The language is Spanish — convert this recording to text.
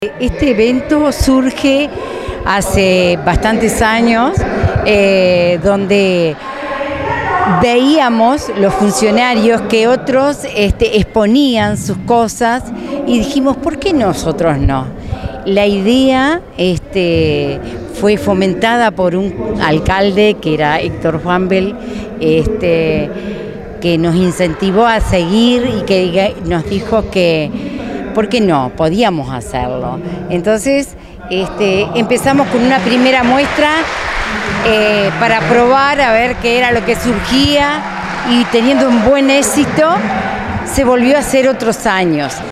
Este evento surge hace bastantes años, donde veíamos los funcionarios que otros exponían sus cosas y dijimos, ¿por qué nosotros no? La idea fue fomentada por un alcalde que era Héctor Juanbel, que nos incentivó a seguir y que nos dijo que ¿por qué no? Podíamos hacerlo. Entonces empezamos con una primera muestra para probar a ver qué era lo que surgía, y teniendo un buen éxito se volvió a hacer otros años.